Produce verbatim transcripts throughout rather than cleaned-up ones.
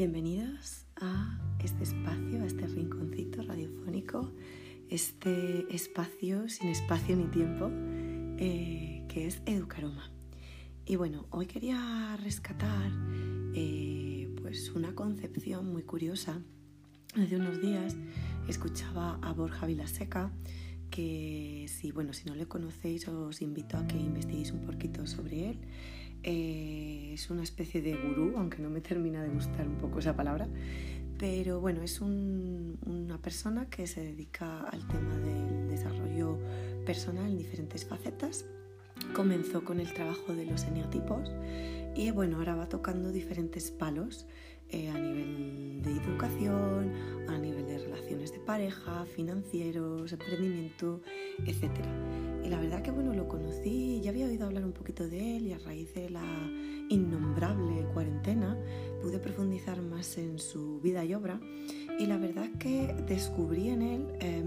Bienvenidos a este espacio, a este rinconcito radiofónico, este espacio sin espacio ni tiempo, eh, que es Educaroma. Y bueno, hoy quería rescatar eh, pues una concepción muy curiosa. Hace unos días escuchaba a Borja Vilaseca, que si, bueno, si no le conocéis os invito a que investiguéis un poquito sobre él. Eh, es una especie de gurú, aunque no me termina de gustar un poco esa palabra, pero bueno, es un, una persona que se dedica al tema del desarrollo personal en diferentes facetas. Comenzó con el trabajo de los eneatipos y bueno, ahora va tocando diferentes palos eh, a nivel de educación, a nivel de relaciones de pareja, financieros, emprendimiento, etcétera. Y la verdad que bueno, lo conocí, ya había oído hablar un poquito de él y a raíz de la innombrable cuarentena pude profundizar más en su vida y obra y la verdad que descubrí en él eh,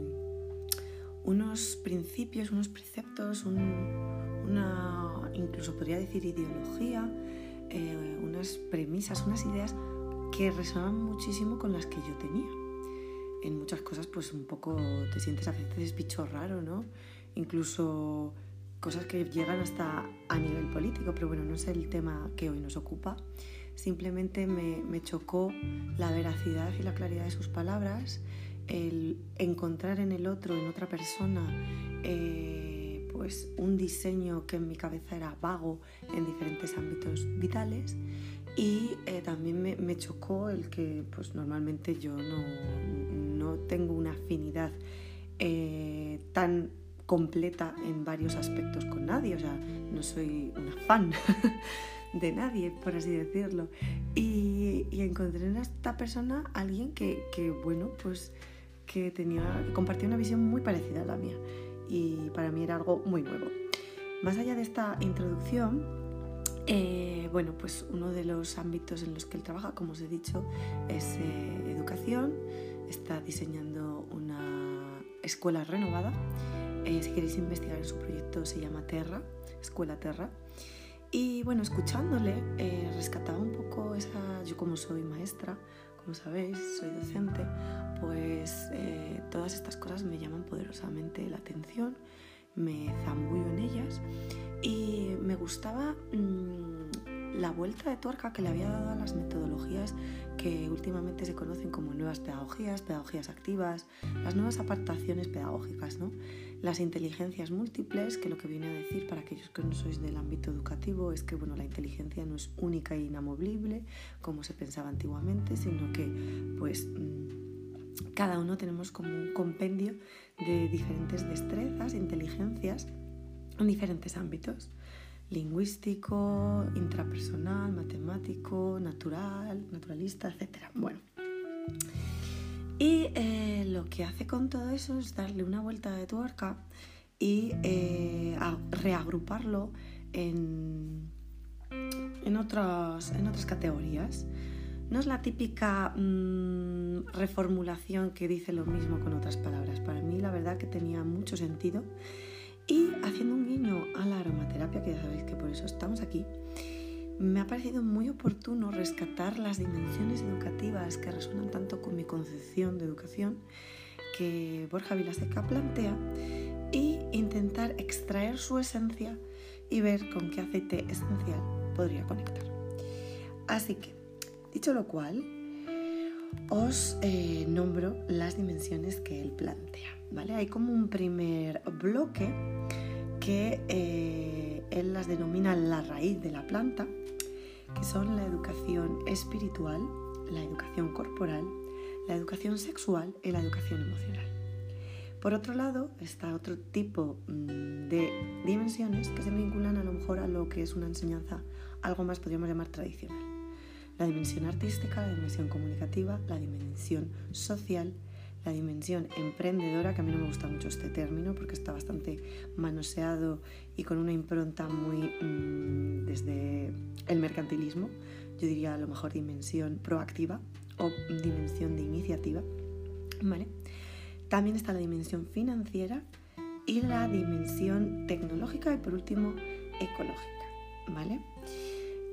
unos principios, unos preceptos, un, una, incluso podría decir ideología, eh, unas premisas, unas ideas que resonaban muchísimo con las que yo tenía. En muchas cosas pues un poco te sientes a veces bicho raro, ¿no? Incluso cosas que llegan hasta a nivel político, pero bueno, no es el tema que hoy nos ocupa. Simplemente me, me chocó la veracidad y la claridad de sus palabras, el encontrar en el otro, en otra persona, eh, pues un diseño que en mi cabeza era vago en diferentes ámbitos vitales y eh, también me, me chocó el que pues normalmente yo no, no tengo una afinidad eh, tan completa en varios aspectos con nadie, o sea, no soy una fan de nadie, por así decirlo, y, y encontré en esta persona a alguien que, que bueno, pues que tenía, que compartía una visión muy parecida a la mía y para mí era algo muy nuevo. Más allá de esta introducción, eh, bueno, pues uno de los ámbitos en los que él trabaja, como os he dicho, es eh, educación. Está diseñando una escuela renovada. Eh, si queréis investigar en su proyecto se llama Terra, Escuela Terra. Y bueno, escuchándole eh, rescataba un poco esa, yo como soy maestra, como sabéis, soy docente, pues eh, todas estas cosas me llaman poderosamente la atención, me zambullo en ellas y me gustaba mmm, la vuelta de tuerca que le había dado a las metodologías que últimamente se conocen como nuevas pedagogías, pedagogías activas, las nuevas apartaciones pedagógicas, ¿no? Las inteligencias múltiples, que lo que viene a decir para aquellos que no sois del ámbito educativo es que bueno, la inteligencia no es única e inamovible como se pensaba antiguamente, sino que pues mmm, cada uno tenemos como un compendio de diferentes destrezas, inteligencias en diferentes ámbitos: lingüístico, intrapersonal, matemático, natural, naturalista, etcétera. Bueno, y eh, lo que hace con todo eso es darle una vuelta de tuerca y eh, a reagruparlo en, en, otros, en otras categorías. No es la típica mmm, reformulación que dice lo mismo con otras palabras. Para mí la verdad que tenía mucho sentido. Y haciendo un guiño a la aromaterapia, que ya sabéis que por eso estamos aquí, me ha parecido muy oportuno rescatar las dimensiones educativas que resuenan tanto con mi concepción de educación que Borja Vilaseca plantea y intentar extraer su esencia y ver con qué aceite esencial podría conectar. Así que, dicho lo cual, os eh, nombro las dimensiones que él plantea, ¿vale? Hay como un primer bloque que eh, él las denomina la raíz de la planta, que son la educación espiritual, la educación corporal, la educación sexual y la educación emocional. Por otro lado, está otro tipo mmm, de dimensiones que se vinculan a lo mejor a lo que es una enseñanza, algo más podríamos llamar tradicional. La dimensión artística, la dimensión comunicativa, la dimensión social, la dimensión emprendedora, que a mí no me gusta mucho este término porque está bastante manoseado y con una impronta muy mmm, desde el mercantilismo. Yo diría a lo mejor dimensión proactiva o dimensión de iniciativa, ¿vale? También está la dimensión financiera y la dimensión tecnológica y por último ecológica, ¿vale?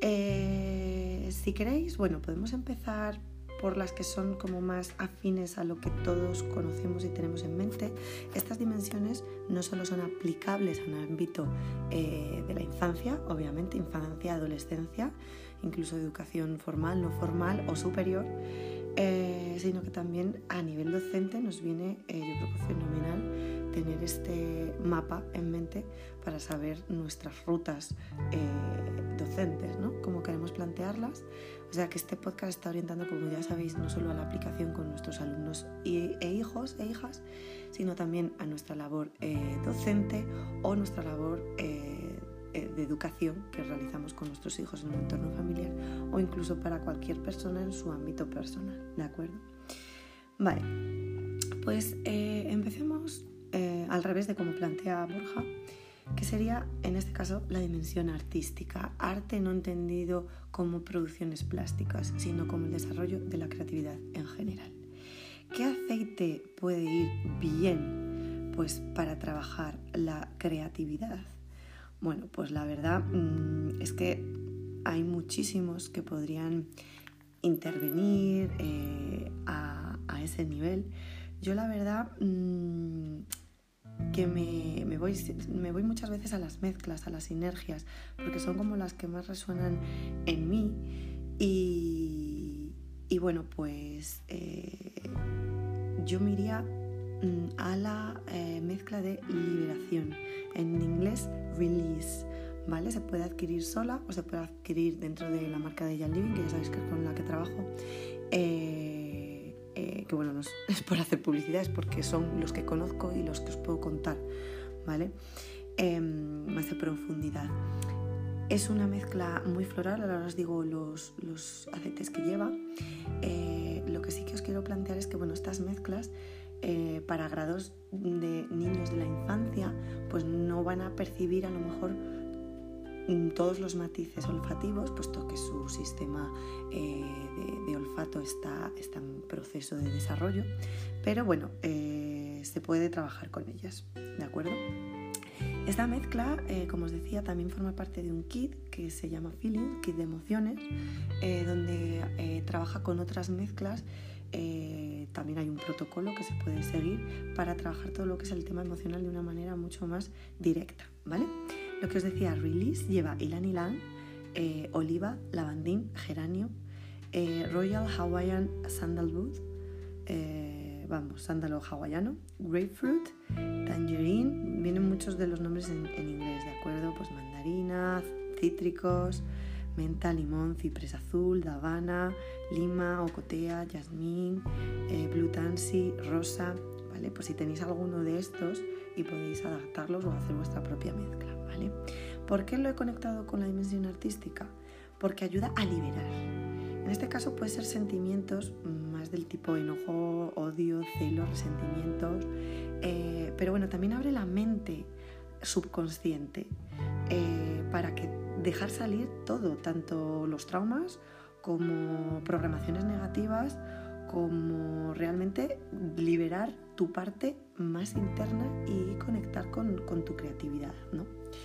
Eh, si queréis, bueno, podemos empezar por las que son como más afines a lo que todos conocemos y tenemos en mente. Estas dimensiones no solo son aplicables a un ámbito eh, de la infancia, obviamente, infancia, adolescencia, incluso educación formal, no formal o superior, eh, sino que también a nivel docente nos viene, eh, yo creo que fenomenal, tener este mapa en mente para saber nuestras rutas eh, docentes, ¿no? Cómo queremos plantearlas. O sea que este podcast está orientando, como ya sabéis, no solo a la aplicación con nuestros alumnos y, e hijos e hijas, sino también a nuestra labor eh, docente o nuestra labor eh, de educación que realizamos con nuestros hijos en un entorno familiar o incluso para cualquier persona en su ámbito personal, ¿de acuerdo? Vale, pues eh, empecemos eh, al revés de como plantea Borja, que sería, en este caso, la dimensión artística. Arte no entendido como producciones plásticas, sino como el desarrollo de la creatividad en general. ¿Qué aceite puede ir bien, pues, para trabajar la creatividad? Bueno, pues la verdad mmm, es que hay muchísimos que podrían intervenir eh, a, a ese nivel. Yo la verdad mmm, que me, me, voy, me voy muchas veces a las mezclas, a las sinergias, porque son como las que más resuenan en mí. Y, y bueno, pues eh, yo me iría mm, a la eh, mezcla de liberación, en inglés release, ¿vale? Se puede adquirir sola o se puede adquirir dentro de la marca de Jan Living, que ya sabéis que es con la que trabajo. Eh, eh, que bueno, no es, es por hacer publicidad, es porque son los que conozco y los que os puedo contar, ¿vale? Eh, más de profundidad. Es una mezcla muy floral, ahora os digo los, los aceites que lleva. Eh, lo que sí que os quiero plantear es que bueno, estas mezclas eh, para grados de niños de la infancia pues no van a percibir a lo mejor todos los matices olfativos, puesto que su sistema eh, de, de olfato está, está en proceso de desarrollo, pero bueno, eh, se puede trabajar con ellas, ¿de acuerdo? Esta mezcla, eh, como os decía, también forma parte de un kit que se llama Feeling, kit de emociones, eh, donde eh, trabaja con otras mezclas. Eh, también hay un protocolo que se puede seguir para trabajar todo lo que es el tema emocional de una manera mucho más directa, ¿vale? Lo que os decía, Release lleva ylang ylang, eh, oliva, lavandín, geranio, eh, Royal Hawaiian Sandalwood, eh, vamos, sándalo hawaiano, grapefruit, tangerine, vienen muchos de los nombres en, en inglés, ¿de acuerdo? Pues mandarina, cítricos, menta, limón, ciprés azul, davana, lima, ocotea, jazmín, eh, blue tansy, rosa, ¿vale? Pues si tenéis alguno de estos y podéis adaptarlos o hacer vuestra propia mezcla, ¿vale? ¿Por qué lo he conectado con la dimensión artística? Porque ayuda a liberar. En este caso puede ser sentimientos más del tipo enojo, odio, celos, resentimientos, eh, pero bueno, también abre la mente subconsciente eh, para que dejar salir todo, tanto los traumas como programaciones negativas, como realmente liberar tu parte más interna y conectar con, con tu creatividad, ¿no?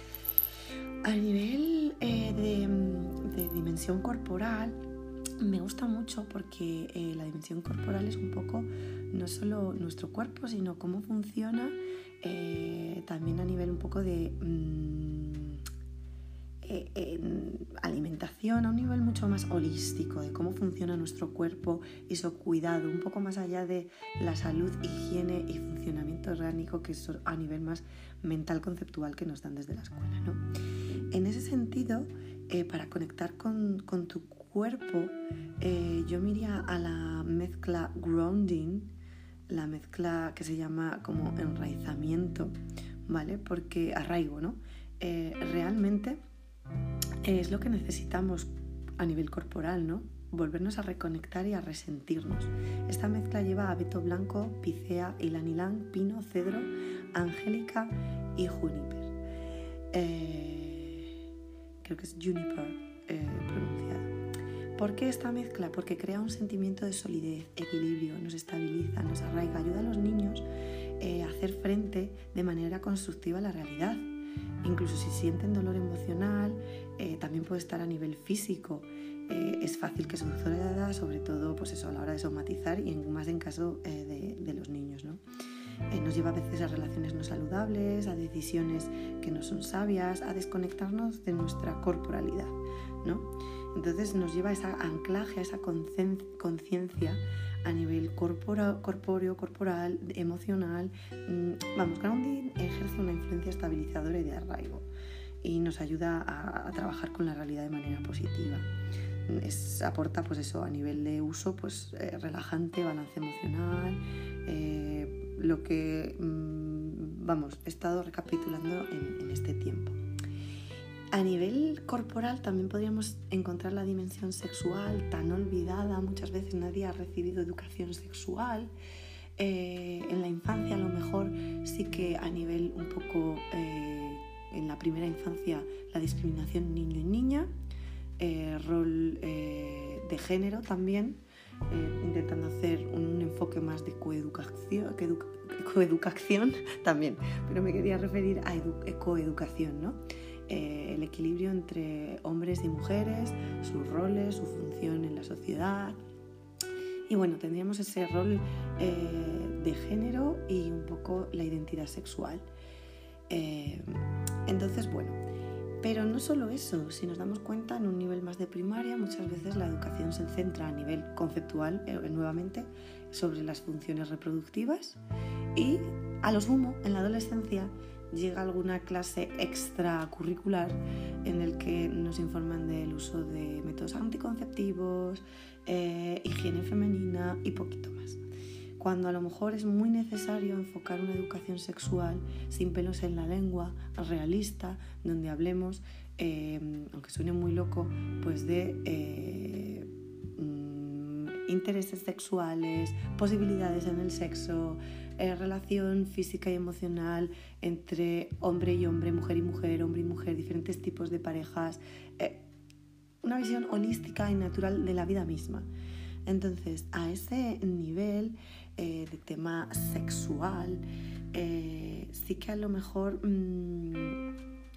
A nivel eh, de, de dimensión corporal, me gusta mucho porque eh, la dimensión corporal es un poco no solo nuestro cuerpo, sino cómo funciona eh, también a nivel un poco de mmm, eh, eh, alimentación, a un nivel mucho más holístico, de cómo funciona nuestro cuerpo y su cuidado, un poco más allá de la salud, higiene y funcionamiento orgánico, que es a nivel más mental, conceptual, que nos dan desde la escuela, ¿no? En ese sentido, eh, para conectar con, con tu cuerpo, eh, yo me iría a la mezcla grounding, la mezcla que se llama como enraizamiento, ¿vale? Porque arraigo, ¿no? Eh, realmente es lo que necesitamos a nivel corporal, ¿no? Volvernos a reconectar y a resentirnos. Esta mezcla lleva abeto blanco, picea, ylang ylang, pino, cedro, angélica y juniper. Eh, creo que es juniper eh, pronunciado. ¿Por qué esta mezcla? Porque crea un sentimiento de solidez, equilibrio, nos estabiliza, nos arraiga, ayuda a los niños eh, a hacer frente de manera constructiva a la realidad. incluso si sienten dolor emocional, eh, también puede estar a nivel físico. Eh, es fácil que suceda, sobre todo pues eso, a la hora de somatizar y en, más en caso eh, de, de los niños, ¿no? Eh, nos lleva a veces a relaciones no saludables, a decisiones que no son sabias, a desconectarnos de nuestra corporalidad, ¿no? Entonces nos lleva a ese anclaje, a esa conciencia a nivel corpora, corpóreo, corporal, emocional. Vamos, grounding ejerce una influencia estabilizadora y de arraigo y nos ayuda a, a trabajar con la realidad de manera positiva. Es, aporta pues eso a nivel de uso, pues eh, relajante, balance emocional, eh, lo que mmm, vamos, he estado recapitulando en, en este tiempo. A nivel corporal también podríamos encontrar la dimensión sexual tan olvidada. Muchas veces nadie ha recibido educación sexual. Eh, en la infancia a lo mejor sí que a nivel un poco eh, en la primera infancia la discriminación niño y niña, eh, rol eh, de género también, eh, intentando hacer un enfoque más de coeducación, coeducación también, pero me quería referir a edu- coeducación, ¿no? Eh, el equilibrio entre hombres y mujeres, sus roles, su función en la sociedad. Y bueno, tendríamos ese rol eh, de género y un poco la identidad sexual. Eh, entonces, bueno, pero no solo eso, si nos damos cuenta en un nivel más de primaria, muchas veces la educación se centra a nivel conceptual, eh, nuevamente, sobre las funciones reproductivas y a lo sumo, en la adolescencia, llega alguna clase extracurricular en el que nos informan del uso de métodos anticonceptivos, eh, higiene femenina y poquito más. Cuando a lo mejor es muy necesario enfocar una educación sexual sin pelos en la lengua, realista, donde hablemos, eh, aunque suene muy loco, pues de eh, mm, intereses sexuales, posibilidades en el sexo, Eh, relación física y emocional entre hombre y hombre, mujer y mujer, hombre y mujer, diferentes tipos de parejas, eh, una visión holística y natural de la vida misma. Entonces, a ese nivel eh, de tema sexual, eh, sí que a lo mejor mmm,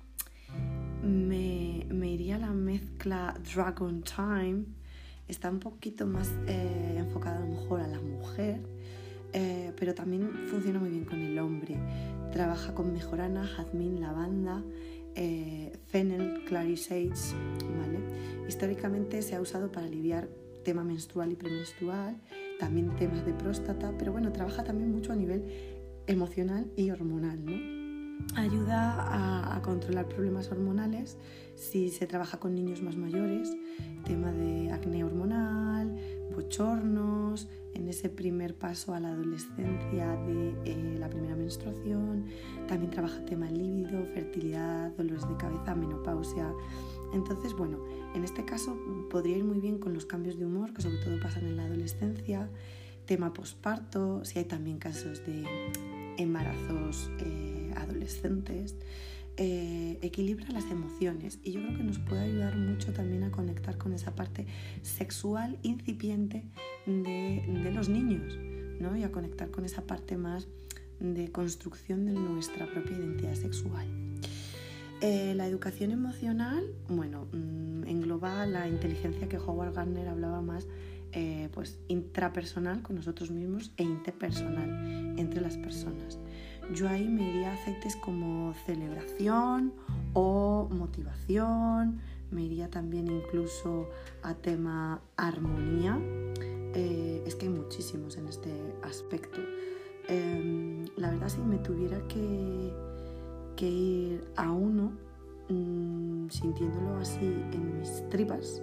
me, me iría a la mezcla Dragon Time. Está un poquito más eh, enfocada a lo mejor a la mujer, Eh, pero también funciona muy bien con el hombre. Trabaja con mejorana, jazmín, lavanda, eh, fennel, clary sage, ¿vale? Históricamente se ha usado para aliviar tema menstrual y premenstrual, también temas de próstata, pero bueno, trabaja también mucho a nivel emocional y hormonal, ¿no? Ayuda a, a controlar problemas hormonales si se trabaja con niños más mayores, tema de acné hormonal, bochornos, en ese primer paso a la adolescencia de eh, la primera menstruación. También trabaja tema líbido, fertilidad, dolores de cabeza, menopausia. Entonces, bueno, en este caso podría ir muy bien con los cambios de humor que sobre todo pasan en la adolescencia, tema posparto, si hay también casos de embarazos eh, adolescentes. Eh, equilibra las emociones y yo creo que nos puede ayudar mucho también a conectar con esa parte sexual incipiente de, de los niños, ¿no? Y a conectar con esa parte más de construcción de nuestra propia identidad sexual. Eh, la educación emocional, bueno, mmm, engloba la inteligencia que Howard Gardner hablaba más, eh, pues intrapersonal con nosotros mismos e interpersonal entre las personas. Yo ahí me iría a aceites como celebración o motivación, me iría también incluso a tema armonía. Eh, es que hay muchísimos en este aspecto. Eh, la verdad, si me tuviera que, que ir a uno, mmm, sintiéndolo así en mis tripas,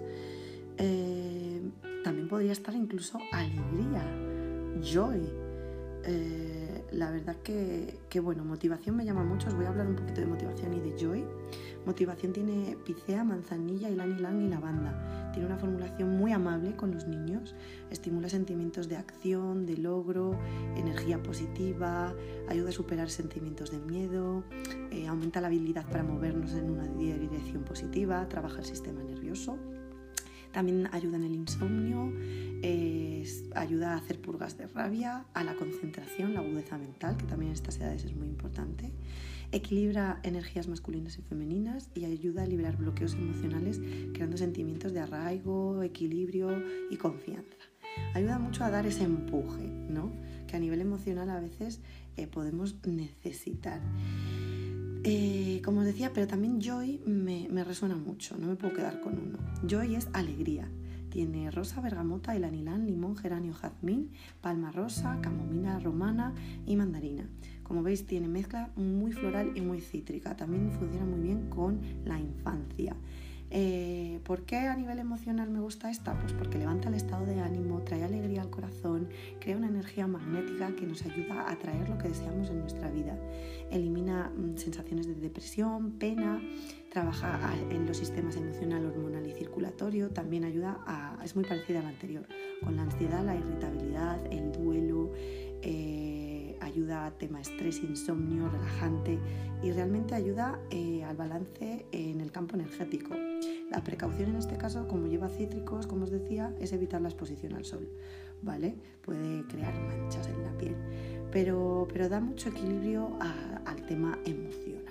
eh, también podría estar incluso alegría, joy. Eh, la verdad que, que, bueno, motivación me llama mucho. Os voy a hablar un poquito de motivación y de joy. Motivación tiene picea, manzanilla, ylang ylang y lavanda. Tiene una formulación muy amable con los niños. Estimula sentimientos de acción, de logro, energía positiva, ayuda a superar sentimientos de miedo, eh, aumenta la habilidad para movernos en una dirección positiva, trabaja el sistema nervioso. También ayuda en el insomnio, eh, ayuda a hacer purgas de rabia, a la concentración, la agudeza mental, que también en estas edades es muy importante. Equilibra energías masculinas y femeninas y ayuda a liberar bloqueos emocionales, creando sentimientos de arraigo, equilibrio y confianza. Ayuda mucho a dar ese empuje, ¿no?, que a nivel emocional a veces eh, podemos necesitar. Eh, como os decía, pero también Joy me, me resuena mucho, no me puedo quedar con uno. Joy es alegría. Tiene rosa, bergamota, ylang-ylang, limón, geranio, jazmín, palma rosa, camomila romana y mandarina. Como veis, tiene mezcla muy floral y muy cítrica. También funciona muy bien con la infancia. Eh, ¿Por qué a nivel emocional me gusta esta? Pues porque levanta el estado de ánimo, trae alegría al corazón, crea una energía magnética que nos ayuda a atraer lo que deseamos en nuestra vida. Elimina mm, sensaciones de depresión, pena, trabaja en los sistemas emocional, hormonal y circulatorio. También ayuda a, es muy parecida a la anterior, con la ansiedad, la irritabilidad, el duelo, eh, ayuda a tema estrés, insomnio, relajante y realmente ayuda eh, al balance en el campo energético. La precaución en este caso, como lleva cítricos, como os decía, es evitar la exposición al sol, ¿vale? Puede crear manchas en la piel, pero, pero da mucho equilibrio a, al tema emocional.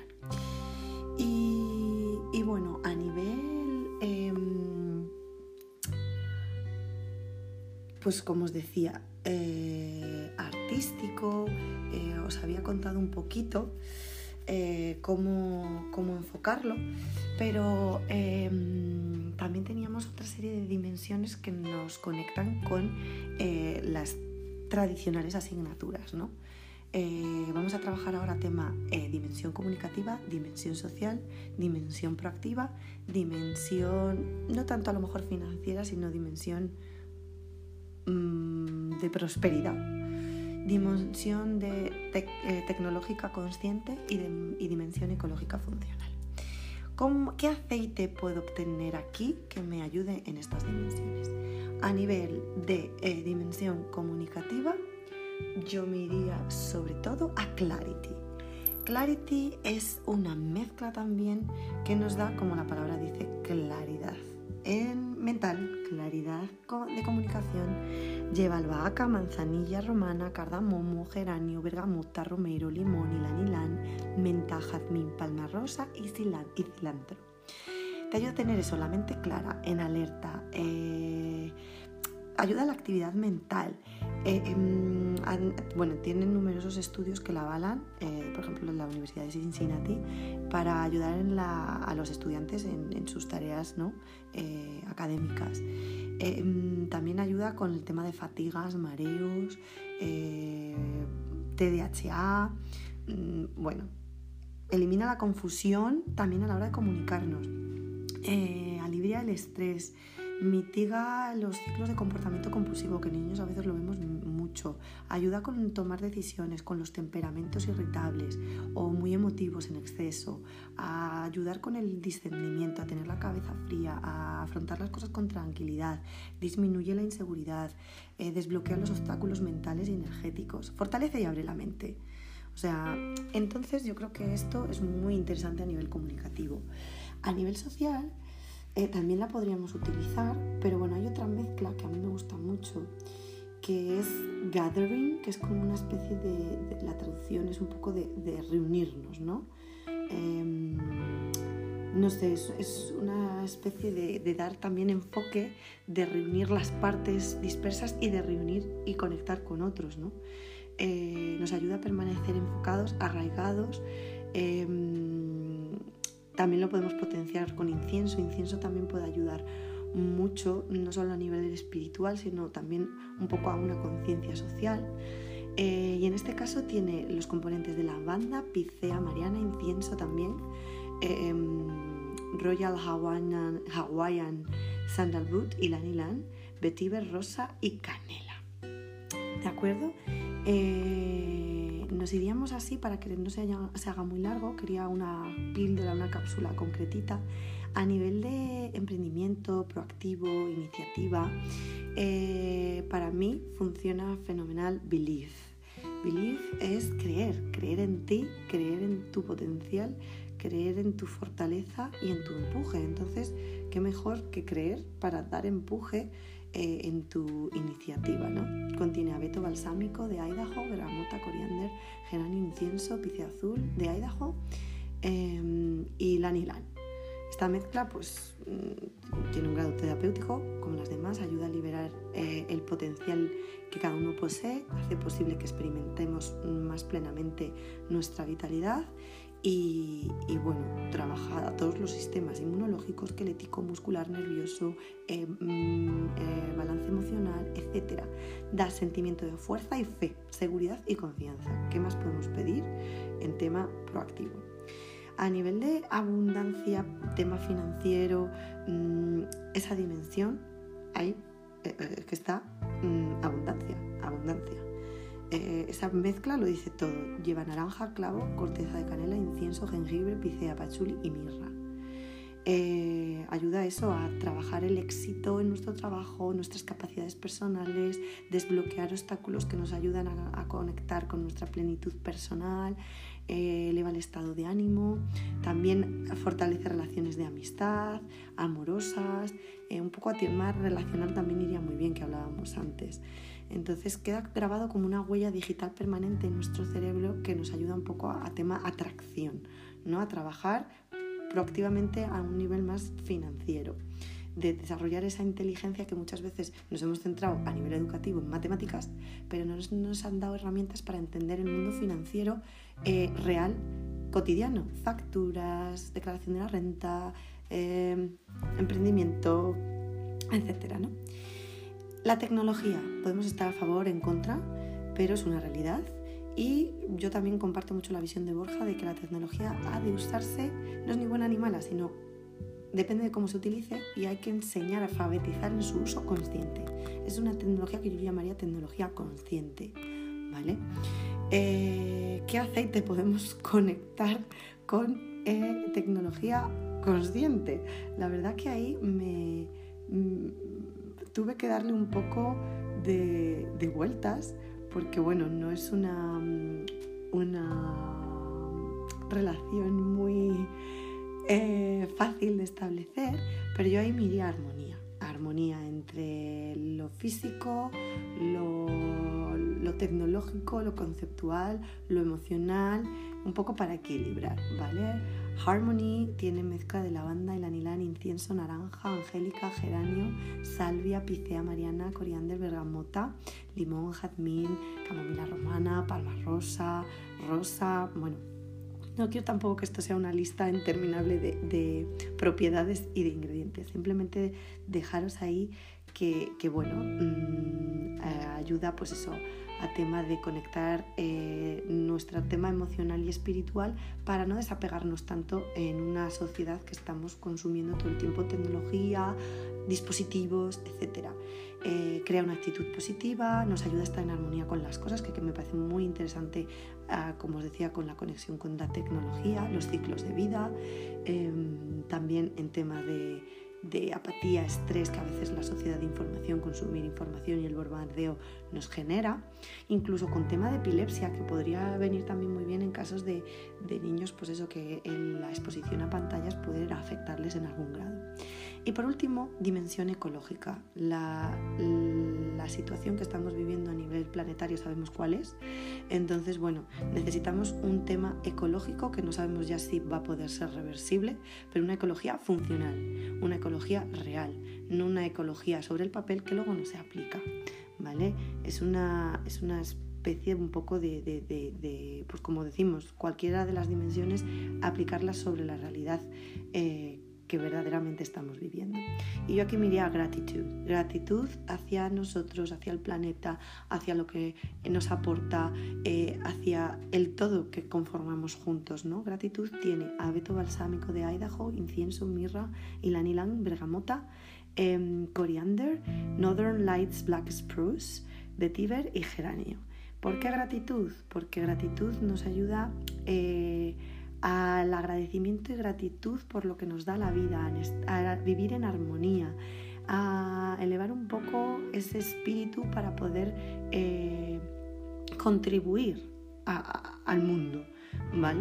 Y, y bueno, a nivel, eh, pues como os decía, eh, artístico, eh, os había contado un poquito eh, cómo, cómo enfocarlo, pero eh, también teníamos otra serie de dimensiones que nos conectan con eh, las tradicionales asignaturas, ¿no? Eh, vamos a trabajar ahora tema eh, dimensión comunicativa, dimensión social, dimensión proactiva, dimensión no tanto a lo mejor financiera, sino dimensión mmm, de prosperidad, dimensión de te- eh, tecnológica consciente y, de, y dimensión ecológica funcional. ¿Cómo, ¿Qué aceite puedo obtener aquí que me ayude en estas dimensiones? A nivel de eh, dimensión comunicativa, yo me iría sobre todo a Clarity. Clarity es una mezcla también que nos da, como la palabra dice, claridad. En mental, claridad de comunicación, lleva albahaca, manzanilla romana, cardamomo, geranio, bergamota, romero, limón, ylang-ylang, menta, jazmín, palma rosa y cilantro. Te ayuda a tener eso, la mente clara, en alerta, eh, ayuda a la actividad mental. Eh, eh, han, bueno, tienen numerosos estudios que la avalan, eh, por ejemplo en la Universidad de Cincinnati, para ayudar en la, a los estudiantes en, en sus tareas, ¿no? eh, académicas. Eh, también ayuda con el tema de fatigas, mareos, eh, T D A H, bueno, elimina la confusión también a la hora de comunicarnos, eh, alivia el estrés, mitiga los ciclos de comportamiento compulsivo, que en niños a veces lo vemos mucho, ayuda con tomar decisiones, con los temperamentos irritables o muy emotivos en exceso, a ayudar con el discernimiento, a tener la cabeza fría, a afrontar las cosas con tranquilidad, disminuye la inseguridad, eh, desbloquea los obstáculos mentales y energéticos, fortalece y abre la mente. O sea, entonces yo creo que esto es muy interesante a nivel comunicativo. A nivel social, Eh, también la podríamos utilizar, pero bueno, hay otra mezcla que a mí me gusta mucho, que es gathering, que es como una especie de, de la traducción es un poco de, de reunirnos, ¿no? Eh, no sé, es, es una especie de, de dar también enfoque, de reunir las partes dispersas y de reunir y conectar con otros, ¿no? Eh, nos ayuda a permanecer enfocados, arraigados. Eh, También lo podemos potenciar con incienso. Incienso también puede ayudar mucho, no solo a nivel espiritual, sino también un poco a una conciencia social. Eh, y en este caso tiene los componentes de lavanda, picea mariana, incienso también, eh, Royal Hawaiian, Hawaiian Sandalwood, ylang-ylang, vetiver rosa y canela. ¿De acuerdo? Eh, nos iríamos así para que no se, haya, se haga muy largo. Quería una píldora, una cápsula concretita a nivel de emprendimiento, proactivo, iniciativa. Eh, para mí funciona fenomenal Believe. believe es creer, creer en ti, creer en tu potencial, creer en tu fortaleza y en tu empuje. Entonces, qué mejor que creer para dar empuje eh, en tu iniciativa, ¿no? Contiene abeto balsámico de Idaho, bergamota, coriander, geranio, incienso, picea azul de Idaho eh, y ylang ylang. Esta mezcla pues, tiene un grado terapéutico, como las demás, ayuda a liberar eh, el potencial que cada uno posee, hace posible que experimentemos más plenamente nuestra vitalidad y, y bueno, trabaja a todos los sistemas inmunológicos, esquelético, muscular, nervioso, eh, eh, balance emocional, etcétera. Da sentimiento de fuerza y fe, seguridad y confianza. ¿Qué más podemos pedir en tema proactivo? A nivel de abundancia, tema financiero, mmm, esa dimensión, ahí eh, que está mmm, abundancia, abundancia. Eh, esa mezcla lo dice todo. Lleva naranja, clavo, corteza de canela, incienso, jengibre, picea, pachuli y mirra. Eh, ayuda a eso, a trabajar el éxito en nuestro trabajo, nuestras capacidades personales, desbloquear obstáculos que nos ayudan a, a conectar con nuestra plenitud personal, eh, eleva el estado de ánimo, también fortalece relaciones de amistad, amorosas, eh, un poco a tema relacional también iría muy bien, que hablábamos antes. Entonces queda grabado como una huella digital permanente en nuestro cerebro que nos ayuda un poco a, a tema atracción, ¿no? A trabajar proactivamente a un nivel más financiero, de desarrollar esa inteligencia que muchas veces nos hemos centrado a nivel educativo en matemáticas, pero no nos, nos han dado herramientas para entender el mundo financiero eh, real, cotidiano, facturas, declaración de la renta, eh, emprendimiento, etcétera, ¿no? La tecnología, podemos estar a favor o en contra, pero es una realidad. Y yo también comparto mucho la visión de Borja de que la tecnología ha de usarse, no es ni buena ni mala, sino depende de cómo se utilice y hay que enseñar a alfabetizar en su uso consciente. Es una tecnología que yo llamaría tecnología consciente, ¿vale? Eh, ¿Qué aceite podemos conectar con eh, tecnología consciente? La verdad que ahí me m, tuve que darle un poco de, de vueltas, porque bueno, no es una, una relación muy eh, fácil de establecer, pero yo ahí me iría a armonía, armonía entre lo físico, lo, lo tecnológico, lo conceptual, lo emocional, un poco para equilibrar, ¿vale? Harmony tiene mezcla de lavanda, ylang ylang, incienso, naranja, angélica, geranio, salvia, picea mariana, coriander, bergamota, limón, jazmín, camomila romana, palma rosa, rosa. Bueno, no quiero tampoco que esto sea una lista interminable de, de propiedades y de ingredientes, simplemente dejaros ahí que, que bueno, mmm, eh, ayuda pues eso a tema de conectar eh, nuestro tema emocional y espiritual para no desapegarnos tanto en una sociedad que estamos consumiendo todo el tiempo tecnología, dispositivos, etcétera. Eh, crea una actitud positiva, nos ayuda a estar en armonía con las cosas, que, que me parece muy interesante, eh, como os decía, con la conexión con la tecnología, los ciclos de vida, eh, también en tema de de apatía, estrés que a veces la sociedad de información, consumir información y el bombardeo nos genera, incluso con tema de epilepsia, que podría venir también muy bien en casos de, de niños, pues eso, que en la exposición a pantallas puede afectarles en algún grado. Y por último, dimensión ecológica. La, la situación que estamos viviendo a nivel planetario sabemos cuál es. Entonces, bueno, necesitamos un tema ecológico que no sabemos ya si va a poder ser reversible, pero una ecología funcional, una ecología real, no una ecología sobre el papel que luego no se aplica, ¿vale? Es una, es una especie un poco de, de, de, de, pues como decimos, cualquiera de las dimensiones, aplicarlas sobre la realidad eh, que verdaderamente estamos viviendo. Y yo aquí me iría a gratitud, gratitud hacia nosotros, hacia el planeta, hacia lo que nos aporta, eh, hacia el todo que conformamos juntos, ¿no? Gratitud tiene abeto balsámico de Idaho, incienso, mirra, ylang ylang, bergamota, eh, coriander, Northern Lights Black Spruce, vetiver y geranio. ¿Por qué gratitud? Porque gratitud nos ayuda eh, al agradecimiento y gratitud por lo que nos da la vida, a vivir en armonía, a elevar un poco ese espíritu para poder eh, contribuir a, a, al mundo, ¿vale?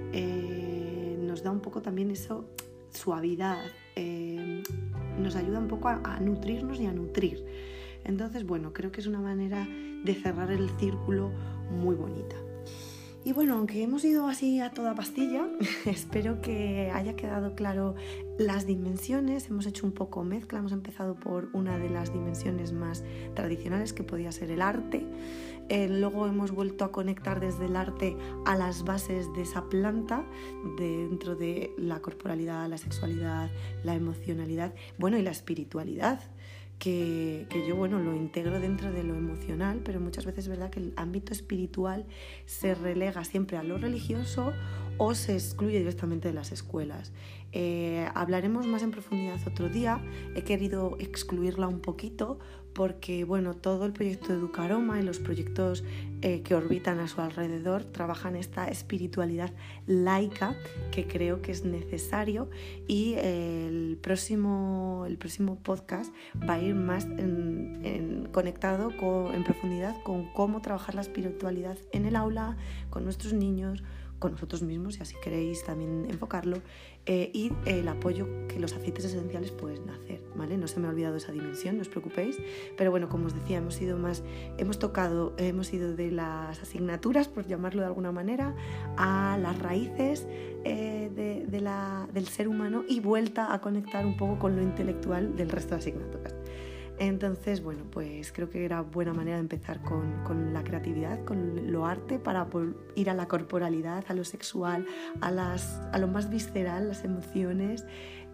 Eh, nos da un poco también eso, suavidad, eh, nos ayuda un poco a, a nutrirnos y a nutrir. Entonces, bueno, creo que es una manera de cerrar el círculo muy bonita. Y bueno, aunque hemos ido así a toda pastilla, espero que haya quedado claro las dimensiones. Hemos hecho un poco mezcla, hemos empezado por una de las dimensiones más tradicionales, que podía ser el arte. Eh, luego hemos vuelto a conectar desde el arte a las bases de esa planta, de, dentro de la corporalidad, la sexualidad, la emocionalidad, bueno, y la espiritualidad. Que, que yo, bueno, lo integro dentro de lo emocional, pero muchas veces es verdad que el ámbito espiritual se relega siempre a lo religioso o se excluye directamente de las escuelas. Eh, hablaremos más en profundidad otro día. He querido excluirla un poquito porque, bueno, todo el proyecto Educaroma y los proyectos eh, que orbitan a su alrededor trabajan esta espiritualidad laica que creo que es necesario, y eh, el, próximo, el próximo podcast va a ir más en, en, conectado con, en profundidad con cómo trabajar la espiritualidad en el aula, con nuestros niños, con nosotros mismos, si así queréis también enfocarlo, eh, y el apoyo que los aceites esenciales pueden hacer, ¿vale? No se me ha olvidado esa dimensión, no os preocupéis, pero bueno, como os decía, hemos ido más, hemos tocado, hemos ido de las asignaturas, por llamarlo de alguna manera, a las raíces eh, de, de la, del ser humano, y vuelta a conectar un poco con lo intelectual del resto de asignaturas. Entonces, bueno, pues creo que era buena manera de empezar con, con la creatividad, con lo arte, para ir a la corporalidad, a lo sexual, a, las, a lo más visceral, las emociones,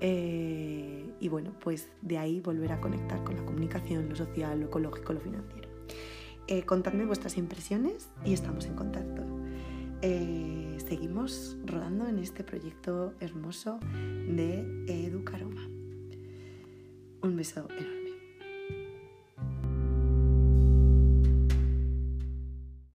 eh, y bueno, pues de ahí volver a conectar con la comunicación, lo social, lo ecológico, lo financiero. Eh, contadme vuestras impresiones y estamos en contacto. Eh, seguimos rodando en este proyecto hermoso de Educaroma. Un beso enorme.